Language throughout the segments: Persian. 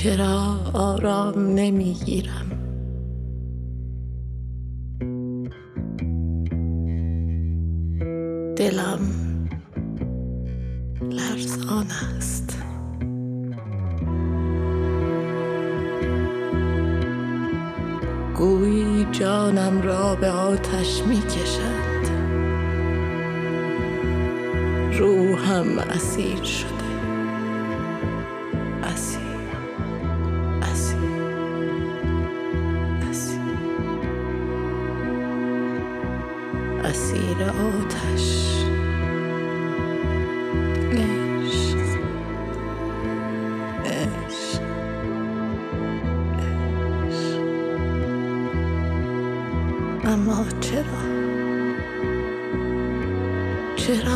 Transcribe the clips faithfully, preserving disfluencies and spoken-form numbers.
چرا آرام نمیگیرم؟ دلم لرزان است. گویی جانم را به آتش می کشند. روحم اسیر شده. اسیر اسیر اسیر اسیر آتش. عشق عشق عشق. اما چرا؟ چرا؟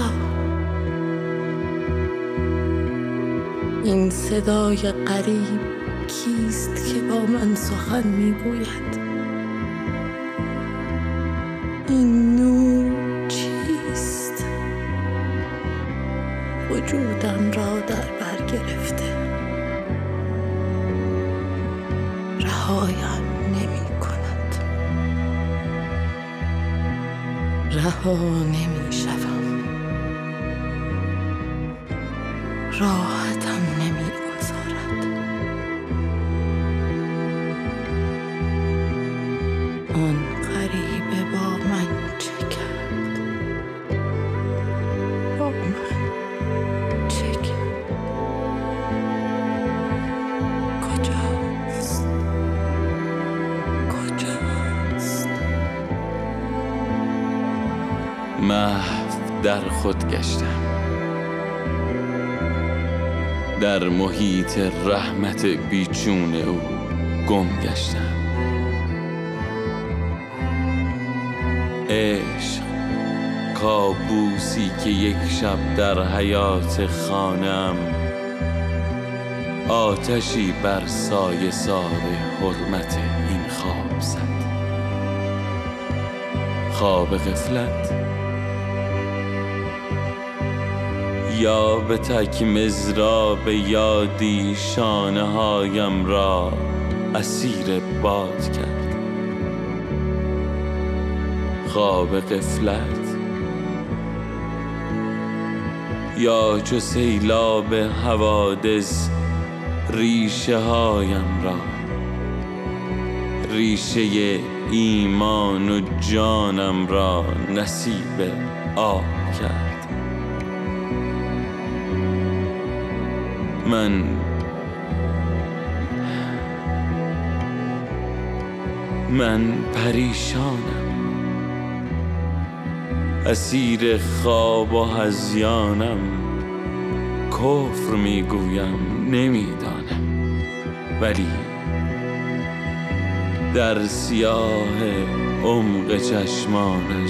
این صدای غریب کیست که با من سخن میگوید؟ این نور چیست؟ وجودم را در بر گرفته. رهایم نمی کند. رها نمی شوم. راحتم نمی گذارد. آن غریبه با من چه کرد؟ با من چه کرد؟ کجاست؟ کجاست؟ محو در خود گشتم، در محیط رحمت بیچون او گم گشتم. عشق کابوسی که یک شب در حیات خانم آتشی بر سایه سار حرمت این خواب زد. خواب غفلت یا به تک مضراب یادی شانه هایم را اسیر باد کرد. خواب غفلت یا چو سیلاب حوادث ریشه هایم را، ریشه ایمان و جانم را نصیب آب کرد. من من پریشانم، اسیر خواب و هذیانم. کفر میگویم نمیدانم، ولی در سیاه عمق چشمانش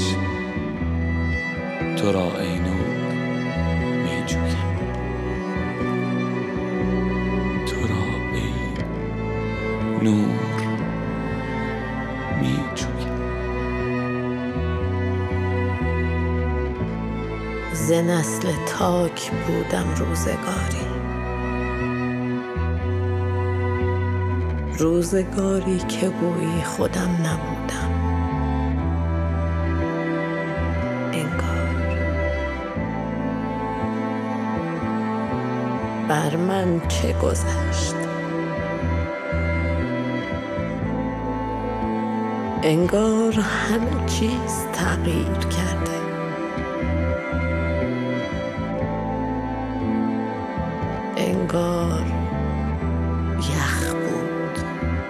تو را ای نور میجویم. تو را ای نور میجویم. ز نسل تاک بودم روزگاری، روزگاری که گویی خودم نبودم. انگار بر من چه گذشت؟ انگار همه چیز تغییر کرده. انگار یخ بود،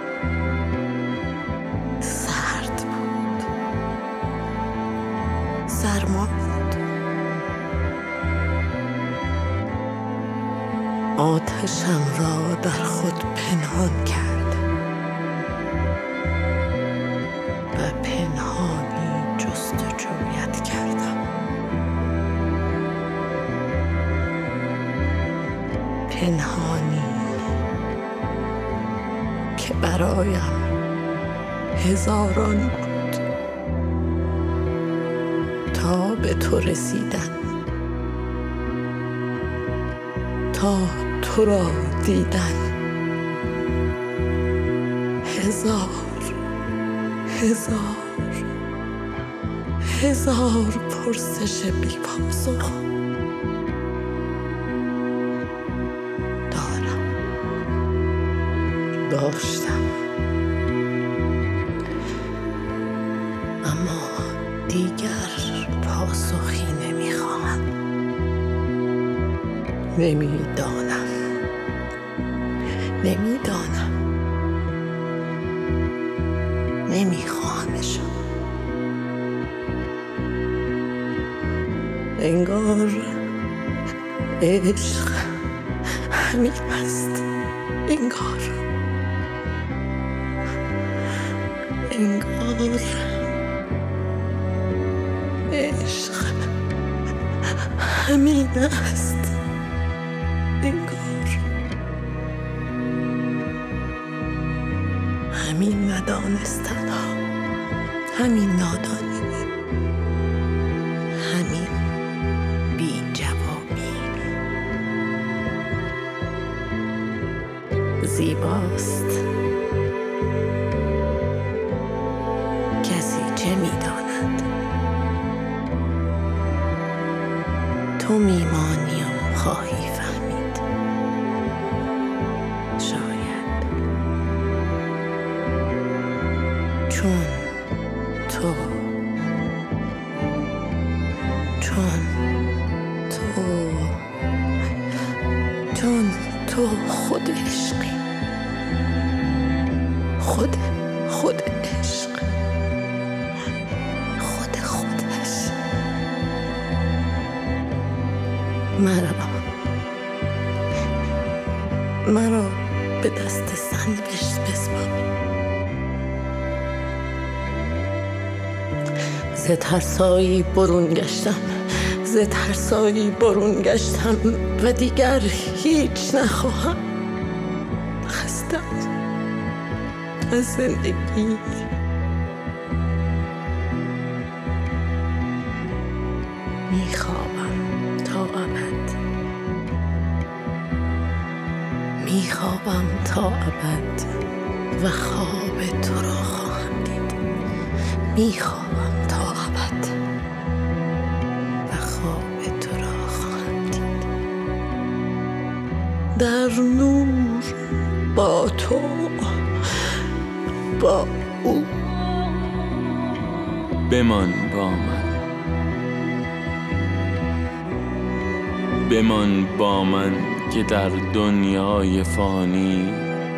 سرد بود، سرما بود. آتشم را در خود پنهان کرد و پنهانی جستجویت کردم. پنهانی که برایم هزاران بود تا به تو رسیدن، تا تو را دیدن. هزار هزار هزار پرسش بی پاسخ دارم داشتم، اما دیگر پاسخی نمیخواهم. نمیدانم نمیدانم نمیخواهمشان. انگار عشق همین است. انگار انگار عشق همین است. انگار همین ندانستن ها، همین نادانی، همین بی جوابی. زیباست. کسی چه می‌داند؟ تو میمانی و خواهی فهمید. شاید چون تو چون تو چون تو خود عشقی، خود خود عشق، خود خودش. مرا مرا به دست سرنوشت بسپار. ز ترسایی برون گشتم، ز ترسایی برون گشتم و دیگر هیچ نخواهم. خستم از زندگی. میخوابم تا ابد، میخوابم تا ابد و خواب تو را خواهم دید. میخوابم تا ابد و خواب تو را خواهم دید. در نور با تو، با او. بمان با من، بمان با من که در دنیای فانی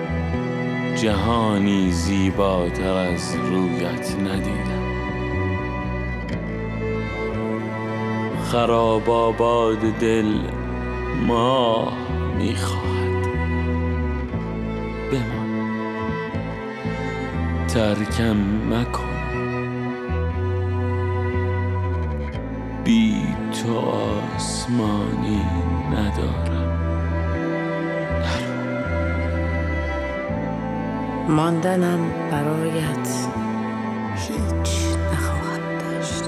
جهانی زیباتر از رویت ندیدم. خراب آباد دل ماه میخواهد. بمان، ترکم مکن. بی تو آسمانی ندارم. ماندنم برایت هیچ نخواهد داشت.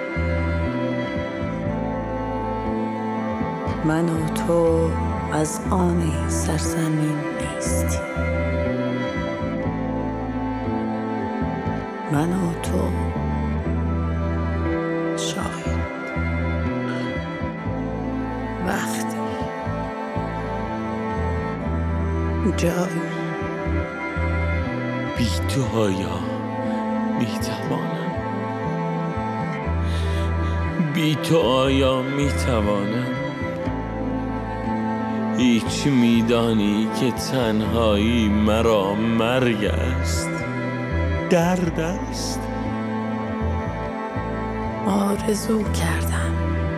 من و تو از آن سرزمین نیستیم. من و تو شاید وقتی جایی بی تو آیا میتوانم؟ بی تو آیا میتوانم؟ هیچ میدانی که تنهایی مرا مرگ است، درد است. آرزو کردم،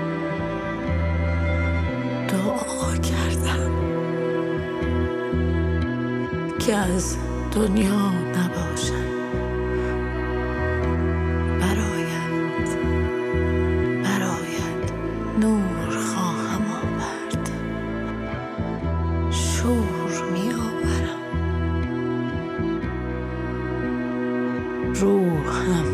دعا کردم که از دنیا نباشم. برایت برایت نور خواهم آورد، شور می آورم. روحم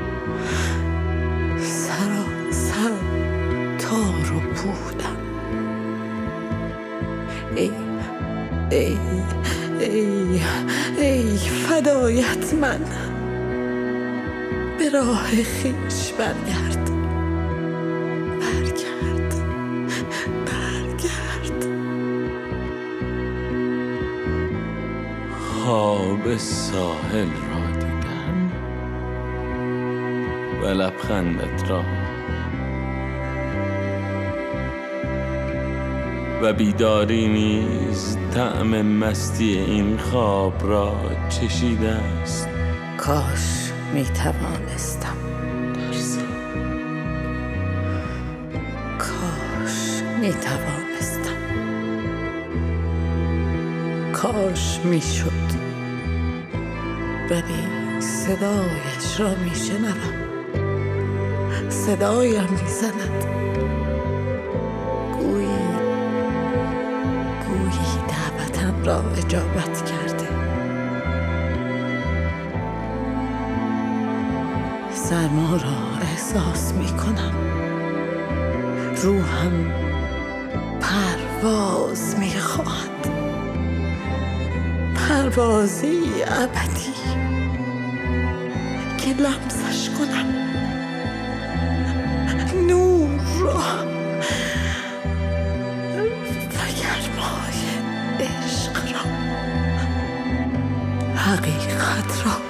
سراسر تار و پودم. ای ای ای ای فدایت من، به راه خویش برگرد، برگرد برگرد. خواب ساحل را دیدم و لبخندت را و بیداری نیز طعم مستی این خواب را چشیده است. کاش می توانستم، کاش می توانستم، کاش می شد، ولی صدایش را می شنوم، صدایم می زند، گویی گویی دعوتم را اجابت کرده. سرما را احساس می کنم، روحم پرواز می خواهد، پروازی ابدی که لمسش کنم، نور را و گرمای عشق را، حقیقت را.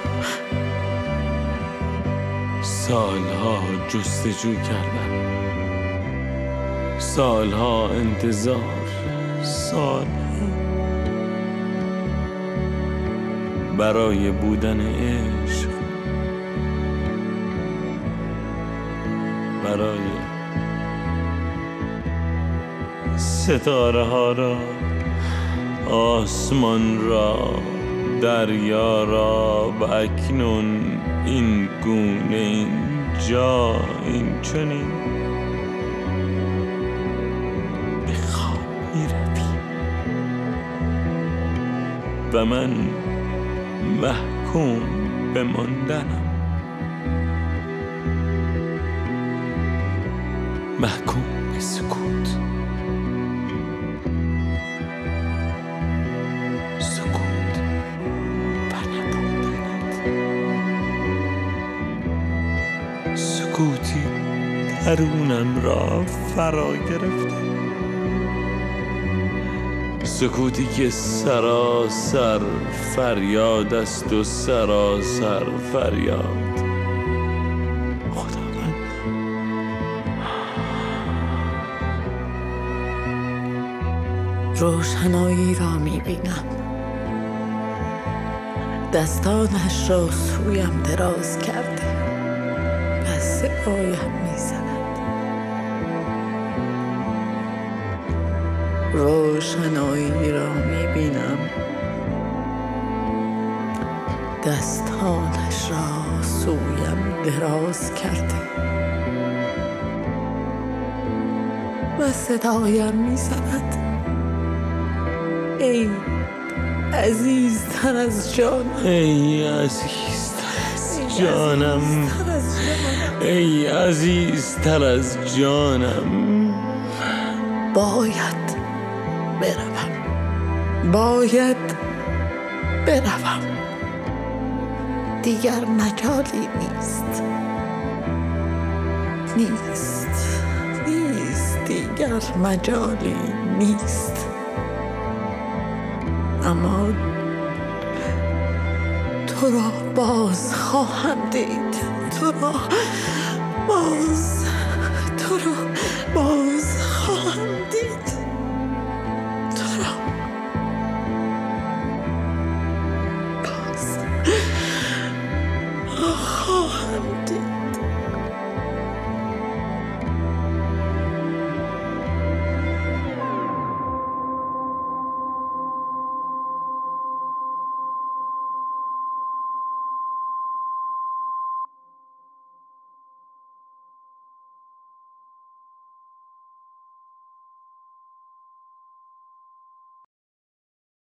سالها جستجو کردم، سالها انتظار، سالها برای بودن عشق، برای ستاره ها را، آسمان را، دریا را، و اکنون این گونه، این جا، این چنین به خواب می روی و من محکوم به ماندنم، محکوم به سکوت، سکوت و نبودنت، سکوتی درونم را فرا گرفته، سکوتی که سراسر فریاد است و سراسر فریاد. خداوند، روشنایی را می بینم، دستانش را سویم دراز کرده و صدایم می زند. روشنایی را می بینم، دستانش را سویم دراز کرده و صدایم می زند. ای عزیزتر از جانم، ای عزیزتر از جانم، ای عزیزتر از جانم. باید بروم، باید بروم، دیگر مجالی نیست، نیست، نیست، دیگر مجالی نیست. اما تو را باز خواهم دید، تو را باز، تو را